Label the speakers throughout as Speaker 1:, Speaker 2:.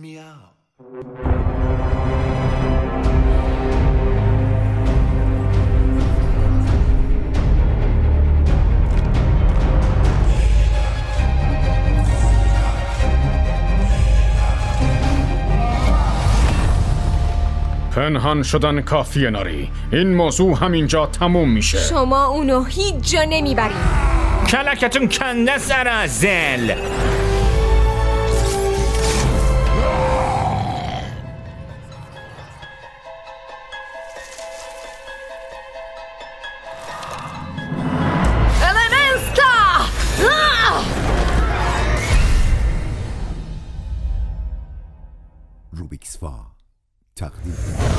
Speaker 1: میاو.
Speaker 2: پنهان شدن کافیه ناری. این موضوع همینجا تموم میشه.
Speaker 3: شما اونو هیچ جا نمیبرین.
Speaker 4: کلکتون کنده سرازل.
Speaker 1: روبیکس فا تقدیم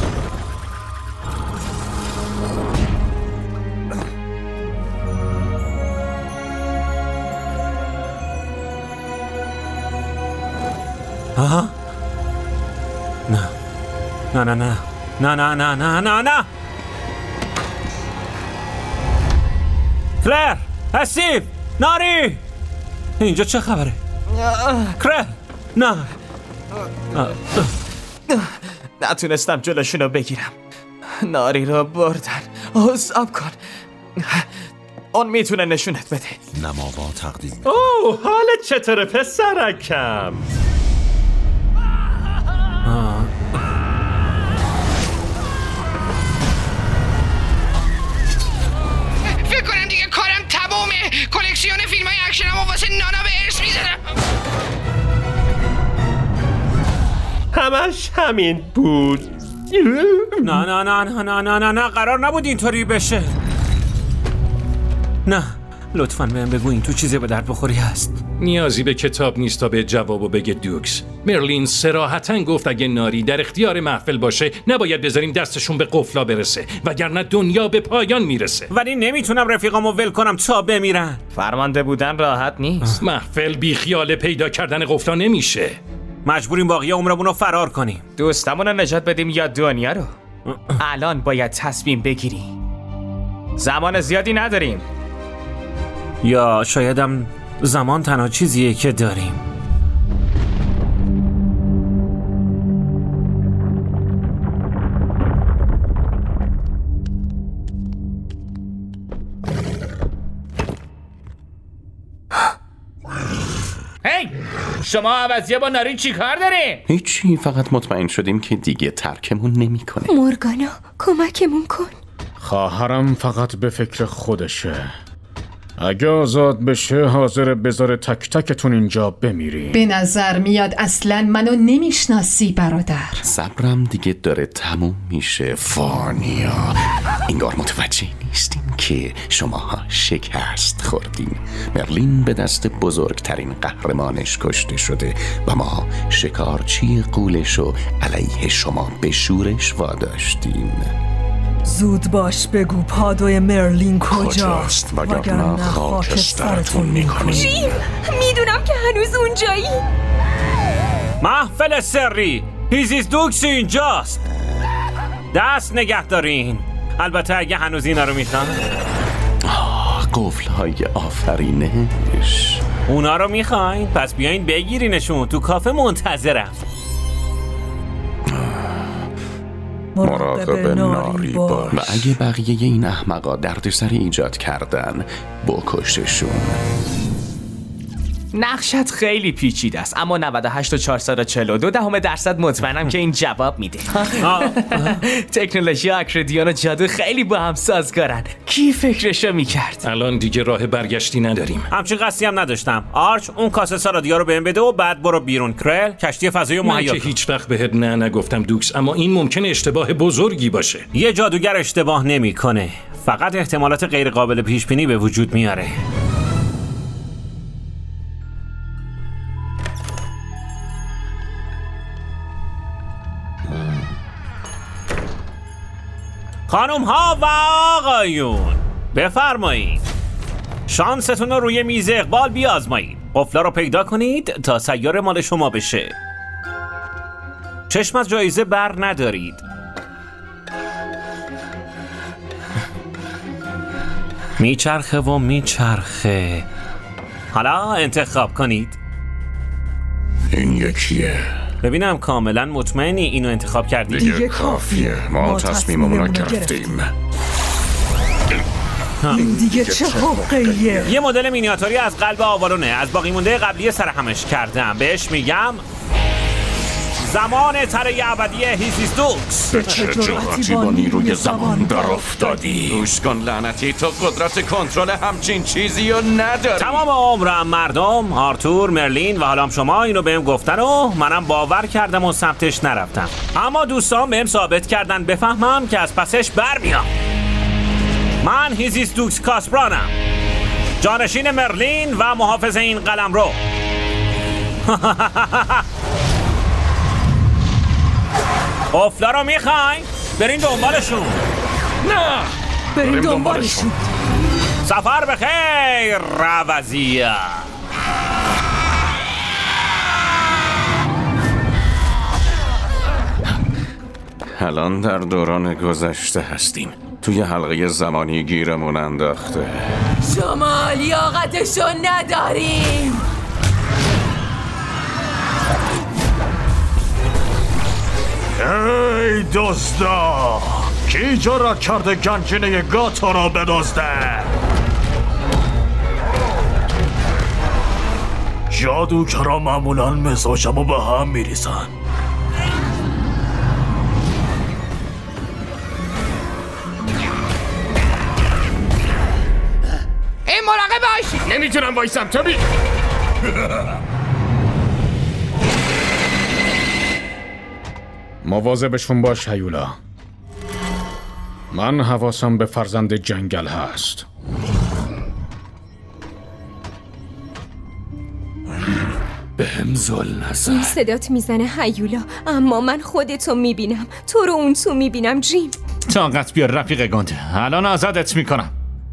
Speaker 5: آها نه نه نه نه نه نه نه نه نه نه کلر، استیو، ناری، اینجا چه خبره؟ کلر، نه
Speaker 4: نتونستم جلوشونو بگیرم. ناری رو بردن. صبر کن، اون میتونه نشونت بده.
Speaker 1: نماوا تقدیم.
Speaker 6: اوه، حالت چطوره پسرکم؟
Speaker 7: فکر کنم دیگه کارم تمومه. کلکسیون فیلم های اکشنمو واسه نانا به ارث میذارم.
Speaker 6: همش همین بود.
Speaker 5: نه نه نه نه نه نه نه نه قرار نبود اینطوری بشه. نه لطفاً بهم بگو این تو چیزی به درد بخوری هست.
Speaker 8: نیازی به کتاب نیست تا به جوابو بگه دوکس. مرلین صراحتاً گفت اگه ناری در اختیار محفل باشه نباید بذاریم دستشون به قفلا برسه وگرنه دنیا به پایان میرسه.
Speaker 5: ولی نمیتونم رفیقامو ول کنم تا بمیرن.
Speaker 4: فرمانده بودن راحت نیست.
Speaker 8: محفل بی خیال پیدا کردن قفلا نمیشه.
Speaker 5: مجبوریم باقی عمرمون رو فرار کنیم.
Speaker 4: دوستمون رو نجات بدیم یا دنیا رو؟ الان باید تصمیم بگیری. زمان زیادی نداریم.
Speaker 5: یا شایدم زمان تنها چیزیه که داریم.
Speaker 4: هی! شما عوضیه با ناری چی کار دارین؟
Speaker 9: هیچی، فقط مطمئن شدیم که دیگه ترکمون نمیکنه.
Speaker 3: مورگانا کمکمون کن.
Speaker 2: خواهرم فقط به فکر خودشه. اگه آزاد بشه حاضر بذاره تک تکتون اینجا بمیری.
Speaker 10: به نظر میاد اصلا منو نمیشناسی برادر.
Speaker 9: صبرم دیگه داره تموم میشه فارنیا. انگار متوجه نیستیم که شماها شکست خوردین. مرلین به دست بزرگترین قهرمانش کشته شده و ما شکارچی قولشو علیه شما به شورش واداشتیم.
Speaker 11: زود باش بگو پادوی مرلین کجاست
Speaker 9: وگرنه خاکسترتون میکنیم.
Speaker 3: جیم، میدونم که هنوز اونجایی.
Speaker 5: محفل سری هیزیز دوکس اینجاست. دست نگه دارین. البته اگه هنوز اینا رو میخوان.
Speaker 9: قفل‌های آفرینش.
Speaker 5: اونا رو میخواین؟ پس بیاین بگیرینشون. تو کافه منتظرم.
Speaker 9: مراقب ناری باش. و اگه بقیه این احمقا دردسری ایجاد کردن بکششون.
Speaker 4: نقشت خیلی پیچیده است اما 98 و 442% مطمئنم که این جواب میده. تکنولوژی آکردیون و جادو خیلی با هم سازگارن. کی فکرشو میکرد؟
Speaker 8: الان دیگه راه برگشتی نداریم.
Speaker 5: همچین قصدی هم نداشتم. آرچ اون کاسه سارادیا رو بهم بده و بعد برو بیرون. کرل کشتی فضایی
Speaker 8: من
Speaker 5: مهیا
Speaker 8: که
Speaker 5: کن.
Speaker 8: هیچ وقت بهت نه نگفتم دوکس، اما این ممکنه اشتباه بزرگی باشه.
Speaker 5: یه جادوگر اشتباه نمیکنه. فقط احتمالات غیر قابل پیش بینی به وجود میاره. خانم ها و آقایون بفرمایید. شانستون رو روی میز اقبال بیازمایید. قفلا رو پیدا کنید تا سیاره مال شما بشه. چشم از جایزه بر ندارید. میچرخه و میچرخه. حالا انتخاب کنید.
Speaker 9: این یکیه.
Speaker 5: ببینم کاملا مطمئنی اینو انتخاب کردی؟
Speaker 9: دیگه کافیه. ما تصمیممون رو گرفتیم.
Speaker 11: این دیگه چه حقیه؟
Speaker 5: یه مدل مینیاتوری از قلب آوالونه از باقی مونده قبلی سرهمش کردم. بهش میگم زمان تره ابدی هیزیستوکس.
Speaker 9: به چه جرأتی با نیروی زمان در افتادی؟ گوش کن لعنتی، تو قدرت کنترل همچین چیزی رو نداری.
Speaker 5: تمام عمرم مردم، آرتور، مرلین و حالا شما اینو بهم گفتن و منم باور کردم و سمتش نرفتم. اما دوستان بهم ثابت کردن بفهمم که از پسش برمیام. من هیزیستوکس کاسپرانم، جانشین مرلین و محافظ این قلمرو. قفلا رو میخواین؟ برین دنبالشون.
Speaker 11: نه برین دنبالشون.
Speaker 5: سفر بخیر روزیه.
Speaker 9: الان در دوران گذشته هستیم. توی حلقه زمانی گیرمون انداخته.
Speaker 10: شما لیاقتشو نداریم.
Speaker 2: ای دزدا، کی جرأت کرده گنجینه گاتا را بدزده؟ جادوگرا معمولا مزاجمو به هم میریزن.
Speaker 7: مراقب باش.
Speaker 2: نمیتونم وایسم تبی. مواظبشون باش هیولا. من حواسم به فرزند جنگل هست.
Speaker 9: بهم ظلم نزن.
Speaker 3: این صدات میزنه هیولا، اما من خودتو میبینم، تو رو اون تو میبینم. جیم
Speaker 4: طاقت بیار رفیق گنده، الان آزادت میکنم.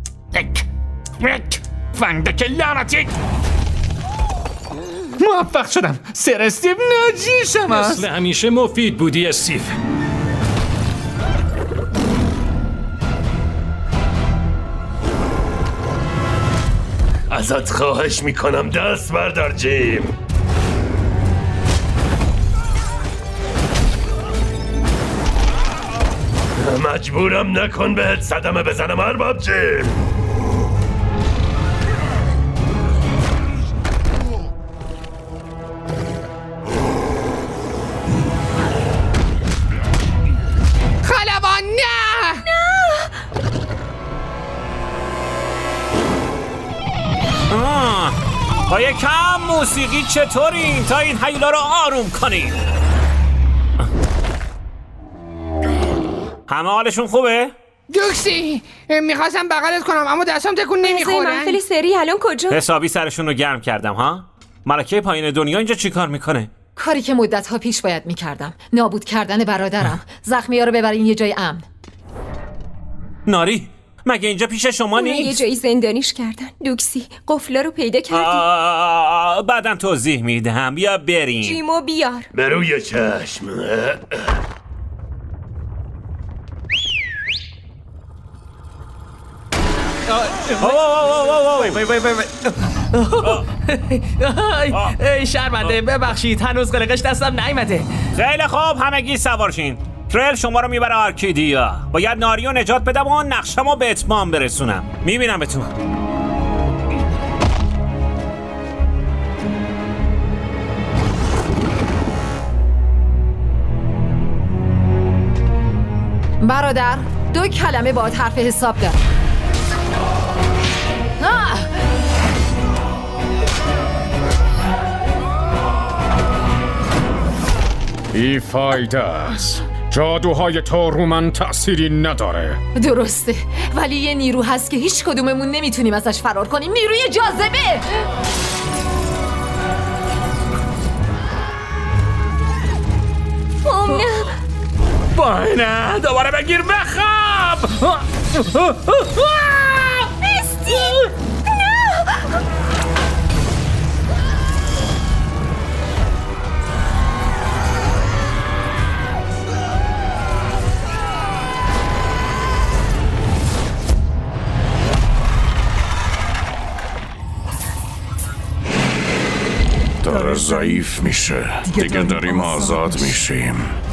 Speaker 4: فندک لعنتی. موفق شدم. سر استیو ناجیشم است.
Speaker 8: مثل همیشه مفید بودی استیو.
Speaker 6: ازت خواهش میکنم دست بردار جیم. مجبورم نکن بهت صدمه بزنم ارباب جیم.
Speaker 7: خلبان نه.
Speaker 5: با یه کم موسیقی چطورین تا این هیولا رو آروم کنین؟ همه حالشون خوبه؟
Speaker 7: دوکسی میخواستم بغلت کنم اما دستم تکون نمیخورن.
Speaker 3: محفل سری الان کجا؟
Speaker 5: حسابی سرشون رو گرم کردم ها؟ ملکه پایین دنیا اینجا چی کار میکنه؟
Speaker 10: کاری که مدت‌ها پیش باید میکردم. نابود کردن برادرم. زخمی‌ها رو ببرین یه جای امن.
Speaker 5: ناری مگه اینجا پیش شما نیست؟
Speaker 3: یه جایی زندانیش کردن. دوکسی قفلا رو پیدا کردی؟
Speaker 5: بعدم توضیح میدم. بیا بریم.
Speaker 3: جیمو بیار.
Speaker 6: به روی چشم.
Speaker 4: شرمنده ببخشید هنوز قلقش دستم نیومده.
Speaker 5: خیلی خوب همگی سوارشین. تریل شما رو میبره آرکیدیا. باید ناریو نجات بدم و نقشمو به اتمام برسونم. میبینم بهتون.
Speaker 10: برادر 2 کلمه باهات حرف حساب دارم.
Speaker 2: بی فایده است. جادوهای تو رو من تأثیری نداره.
Speaker 10: درسته، ولی یه نیرو هست که هیچ کدوممون نمیتونیم ازش فرار کنیم. نیروی جاذبه.
Speaker 3: نه
Speaker 4: وای نه دوباره بگیر بخواب.
Speaker 3: استیو نه.
Speaker 9: داره ضعیف میشه. دیگه داریم آزاد میشیم.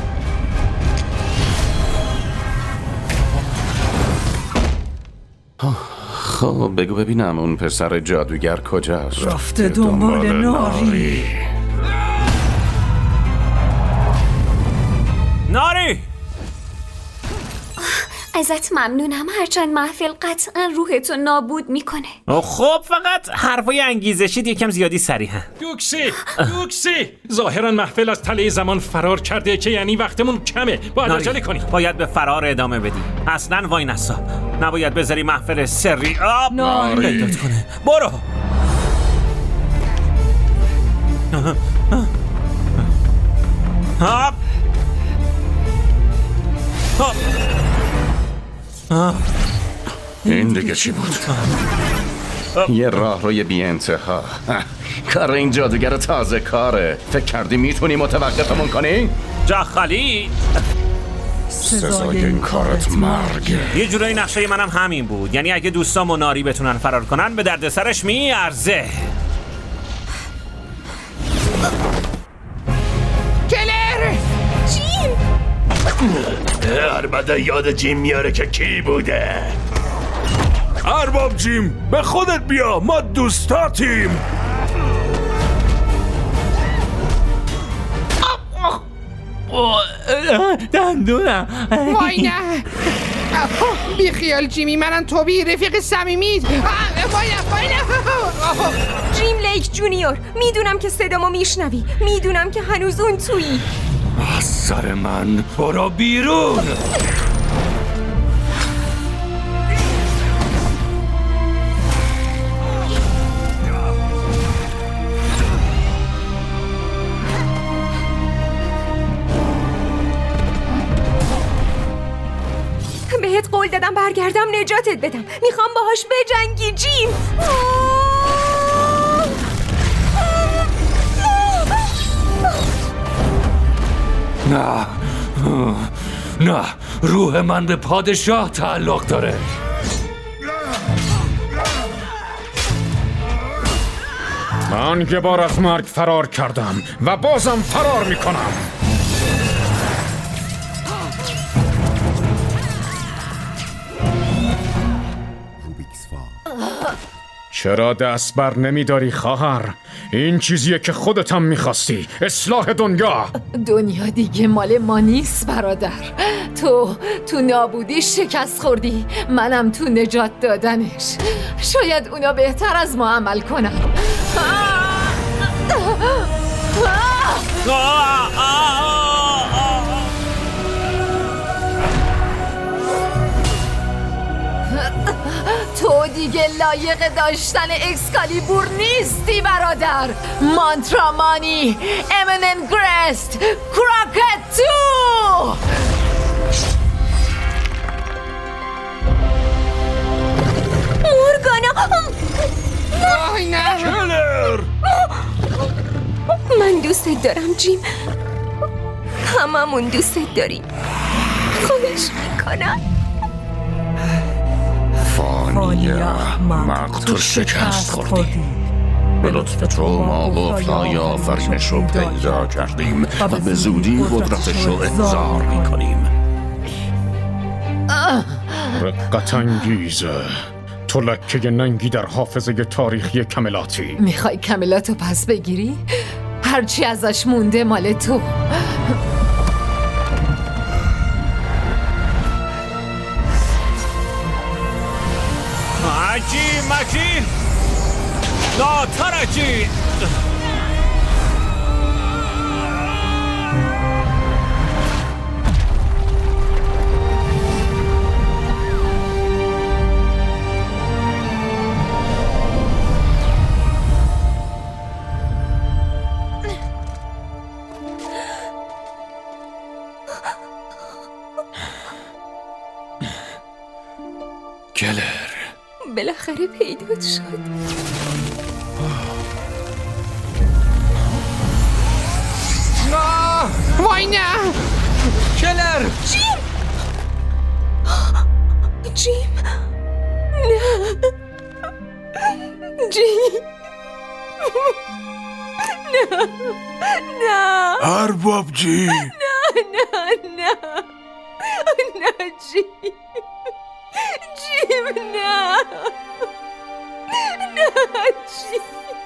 Speaker 9: خب بگو ببینم اون پسر جادوگر کجاست؟
Speaker 11: رفته دنبال ناری.
Speaker 5: ناری!
Speaker 12: ازت ممنونم، هرچند محفل قطعا روحتو نابود میکنه.
Speaker 5: خب فقط حرفای انگیزشید یکم زیادی صریحن.
Speaker 8: دوکسی ظاهرا محفل از تله زمان فرار کرده که یعنی وقتمون کمه. باید عجله کنیم.
Speaker 5: باید به فرار ادامه بدی. اصلا وای نسا. نباید بذاری محفل سری
Speaker 11: ناری
Speaker 5: کنه. برو.
Speaker 9: این دیگه چی بود؟ یه راه روی بی انتها. کار این جادوگر تازه کاره. فکر کردی میتونی متوقفمون کنی؟
Speaker 5: جا خالی.
Speaker 9: سزای این کارت مرگه.
Speaker 5: یه جورایی نقشه منم همین بود. یعنی اگه دوستام و ناری بتونن فرار کنن به درد سرش میارزه.
Speaker 7: کلر!
Speaker 3: جیم!
Speaker 6: البته یاد جیم میاره که کی بوده.
Speaker 13: ارباب جیم به خودت بیا، ما دوستاتیم.
Speaker 4: دندونم.
Speaker 7: وای نه. بی خیال جیمی، منم توبی رفیق صمیمیت. وای نه.
Speaker 3: جیم لیک جونیور، میدونم که صدامو میشنوی، میدونم که هنوز اون تویی.
Speaker 13: از سر من برو بیرون.
Speaker 3: بهت قول دادم برگردم نجاتت بدم. میخوام باهاش بجنگی جیم.
Speaker 13: نه، روح من به پادشاه تعلق داره.
Speaker 2: من یه بار از مرگ فرار کردم و بازم فرار میکنم. چرا دست بر نمیداری خواهر؟ این چیزیه که خودتم میخواستی، اصلاح دنیا.
Speaker 10: دنیا دیگه مال ما نیست برادر. تو نابودی شکست خوردی، منم تو نجات دادنش. شاید اونا بهتر از ما عمل کنن. تو دیگه لایق داشتن اکسکالیبور نیستی برادر. مانترامانی، امنن گرست، کراکت تو.
Speaker 3: مورگانا.
Speaker 7: وای نه.
Speaker 13: کلر!
Speaker 3: من دوستت دارم جیم، هممون دوستت داریم. خواهش میکنم.
Speaker 9: فانیا، مقتو شکست خوردی. به لطف تو ما قفلای آفرینش رو پیدا کردیم و به زودی قدرتش رو احضار میکنیم.
Speaker 2: رقت انگیزه، تو لکه ننگی در حافظه تاریخی کملاتی.
Speaker 10: میخوای کملاتو پس بگیری؟ هرچی ازش مونده مال تو.
Speaker 5: مجید ناترجی.
Speaker 13: کلر
Speaker 3: بالاخره پیدات شد.
Speaker 7: وای نه.
Speaker 4: کلر!
Speaker 3: جیم نه. جیم نه
Speaker 6: ارباب جی،
Speaker 3: نه جیم، نه جیم.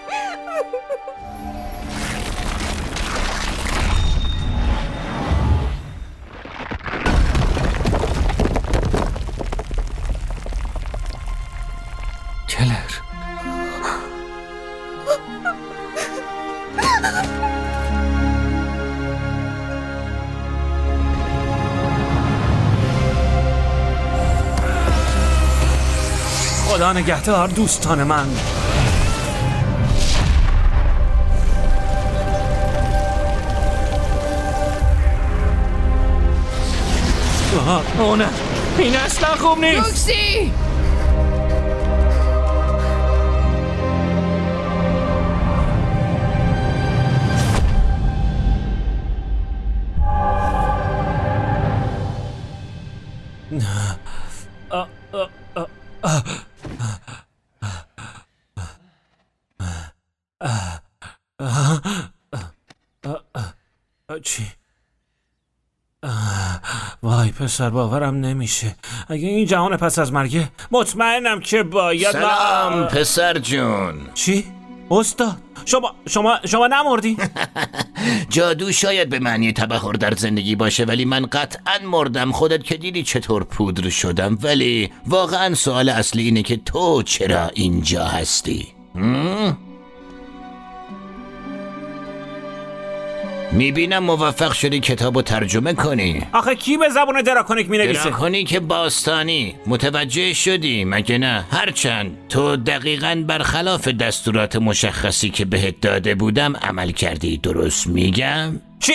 Speaker 5: کلر خدا نگهدار دوستان من. اوه نه، این اصلا خوب نیست.
Speaker 7: دوکسی!
Speaker 5: چی؟ وای پسر، باورم نمیشه. اگه این جهان پس از مرگه، مطمئنم که باید.
Speaker 9: سلام پسر جون.
Speaker 5: چی؟ استاد شما نمردی؟
Speaker 9: جادو شاید به معنی تبحر در زندگی باشه، ولی من قطعا مردم. خودت که دیدی چطور پودر شدم. ولی واقعا سوال اصلی اینه که تو چرا اینجا هستی؟ میبینم موفق شدی کتابو ترجمه کنی.
Speaker 5: آخه کی به زبان دراکونیک مینویسه؟
Speaker 9: دراکونیک باستانی. متوجه شدی مگه نه؟ هرچند تو دقیقاً برخلاف دستورات مشخصی که بهت داده بودم عمل کردی. درست میگم؟
Speaker 5: چی؟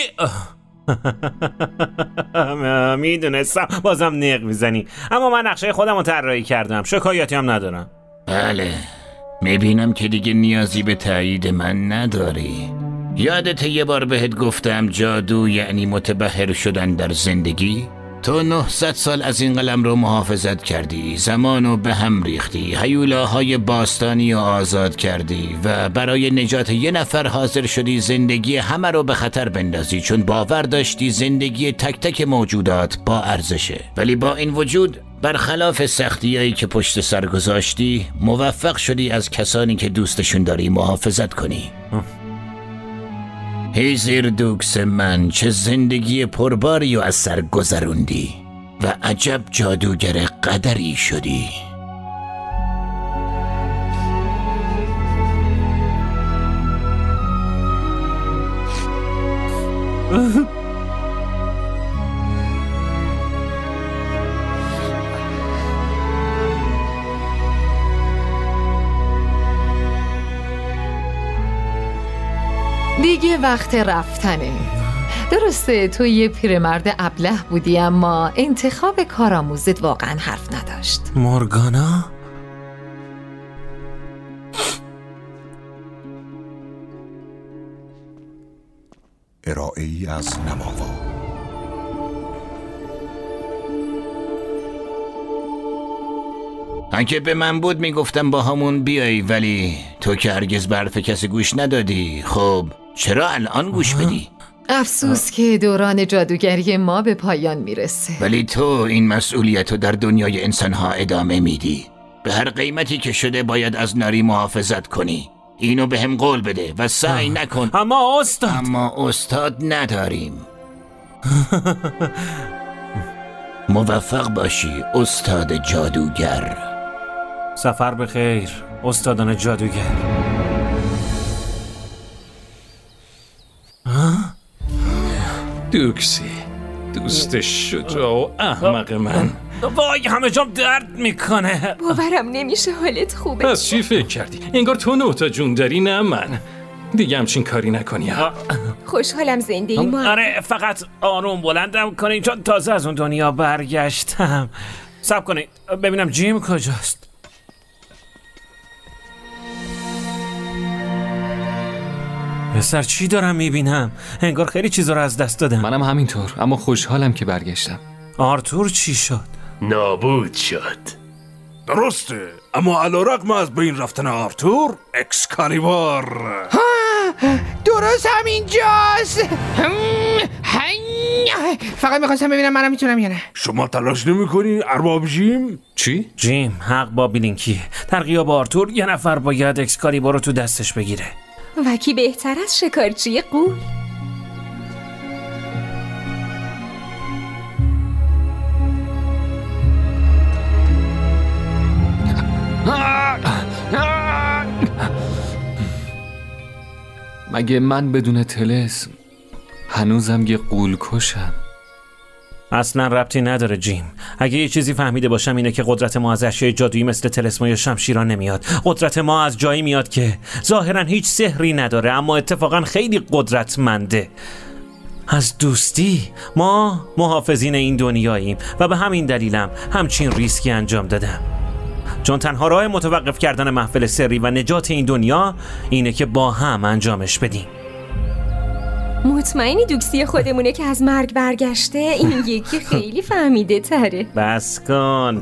Speaker 5: میدونستم بازم نق میزنی، اما من نقشه خودم رو طراحی کردم، شکایتی هم ندارم.
Speaker 9: بله، میبینم که دیگه نیازی به تایید من نداری. یادت یه بار بهت گفتم جادو یعنی متبحر شدن در زندگی؟ تو 900 سال از این قلم رو محافظت کردی، زمانو به هم ریختی، هیولاهای باستانی رو آزاد کردی و برای نجات یه نفر حاضر شدی زندگی همه رو به خطر بندازی، چون باور داشتی زندگی تک تک موجودات با ارزشه. ولی با این وجود برخلاف سختیایی که پشت سر گذاشتی، موفق شدی از کسانی که دوستشون داری محافظت کنی. هیزیر دوکس من، چه زندگی پرباری و از سر گذروندی و عجب جادوگر قدری شدی.
Speaker 10: دیگه وقت رفتنه. درسته تو یه پیرمرد ابله بودی، اما انتخاب کارآموزت واقعا حرف نداشت.
Speaker 5: مورگانا؟
Speaker 1: ارائه‌ای از نماوا.
Speaker 9: اگه به من بود میگفتم با همون بیایی، ولی تو که هرگز به حرف کسی گوش ندادی. خب چرا الان گوش بدی؟
Speaker 10: افسوس که دوران جادوگری ما به پایان میرسه.
Speaker 9: ولی تو این مسئولیت رو در دنیای انسانها ادامه میدی. به هر قیمتی که شده باید از ناری محافظت کنی. اینو به هم قول بده و سعی نکن.
Speaker 5: اما
Speaker 9: استاد نداریم. موفق باشی استاد جادوگر.
Speaker 5: سفر به خیر استادان جادوگر.
Speaker 8: دوکسی، دوست شجاع و احمق من.
Speaker 5: وای همه جام درد میکنه.
Speaker 3: باورم نمیشه حالت خوبه.
Speaker 8: پس چی فکر کردی؟ انگار تو 9 تا جون داری نه من. دیگه همچین کاری نکنی.
Speaker 3: خوشحالم زنده ای ما.
Speaker 5: آره فقط آروم بلندم کنین چون تازه از اون دنیا برگشتم. صبر کنین ببینم جیم کجاست. پسر چی دارم میبینم؟ انگار خیلی چیزا رو از دست دادم.
Speaker 14: منم همینطور، اما خوشحالم که برگشتم.
Speaker 5: آرتور چی شد؟
Speaker 6: نابود شد. درسته، اما علیرغم از بین رفتن آرتور، اکسکالیبور
Speaker 7: درست همینجاست. فقط میخواستم ببینم منم میتونم یا نه.
Speaker 6: شما تلاش نمی‌کنی ارباب جیم؟
Speaker 8: چی؟
Speaker 5: جیم حق با بیلینکی. در غیاب آرتور یه نفر باید اکسکالیبور رو تو دستش بگیره.
Speaker 3: و کی بهتر از شکارچی غول؟
Speaker 14: مگه من بدون طلسم هنوزم یه غول کشم؟
Speaker 5: اصلا ربطی نداره جیم. اگه یه چیزی فهمیده باشم اینه که قدرت ما از اشیاء جادویی مثل طلسم یا شمشیران نمیاد. قدرت ما از جایی میاد که ظاهرا هیچ سحری نداره اما اتفاقا خیلی قدرتمنده. از دوستی. ما محافظین این دنیاییم و به همین دلیلم همچین ریسکی انجام دادم، چون تنها راه متوقف کردن محفل سری و نجات این دنیا اینه که با هم انجامش بدیم.
Speaker 3: مطمئنی دوکسی خودمونه که از مرگ برگشته؟ این یکی خیلی فهمیده تره.
Speaker 5: بس کن.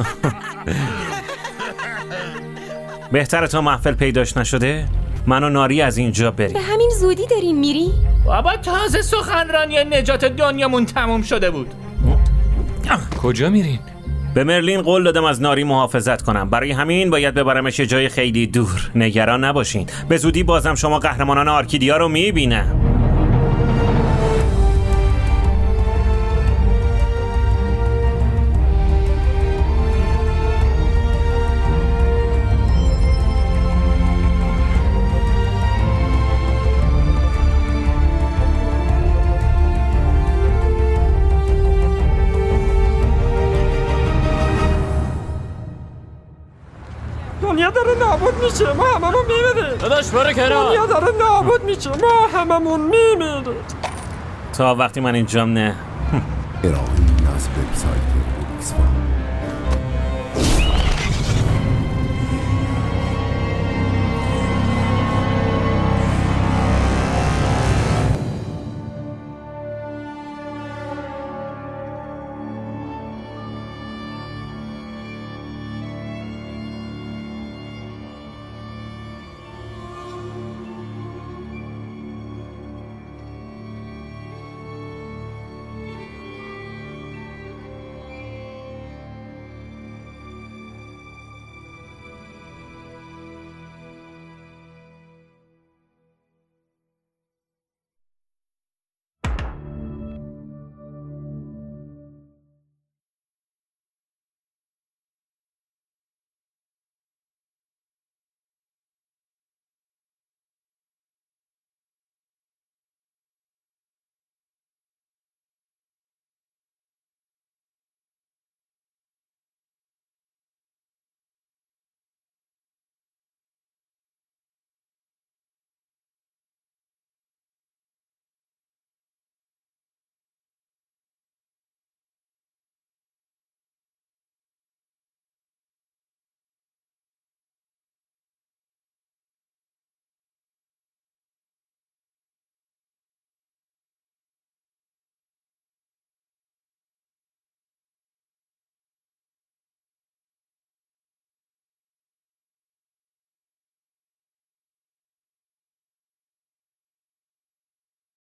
Speaker 5: بهتره تا محفل پیداش نشده من و ناری از اینجا بریم.
Speaker 3: به همین زودی داریم میری؟
Speaker 4: بابا تازه سخنرانی نجات دنیامون تموم شده بود.
Speaker 14: کجا میرین؟
Speaker 5: به مرلین قول دادم از ناری محافظت کنم، برای همین باید ببرمش یه جای خیلی دور. نگران نباشین، به زودی بازم شما قهرمانان آرکیدیا رو میبینم.
Speaker 15: دنیا داره نابود میشه، ما هممون میمیریم.
Speaker 4: داداش برو کنار.
Speaker 15: دنیا داره نابود میشه، ما هممون میمیریم.
Speaker 5: تا وقتی من اینجام نه.
Speaker 1: ارائه از وبسایت